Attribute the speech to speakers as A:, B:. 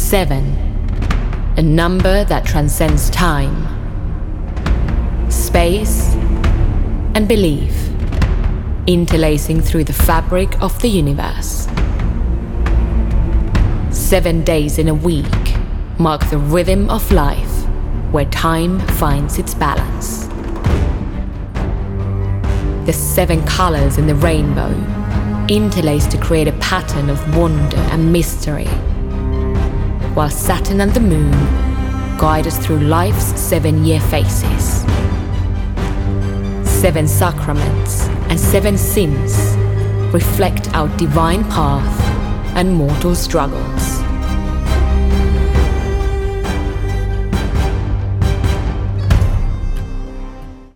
A: 7, a number that transcends time, space, and belief, interlacing through the fabric of the universe. 7 days in a week mark the rhythm of life, where time finds its balance. The 7 colors in the rainbow interlace to create a pattern of wonder and mystery, while Saturn and the Moon guide us through life's 7-year phases. 7 sacraments and 7 sins reflect our divine path and mortal struggle.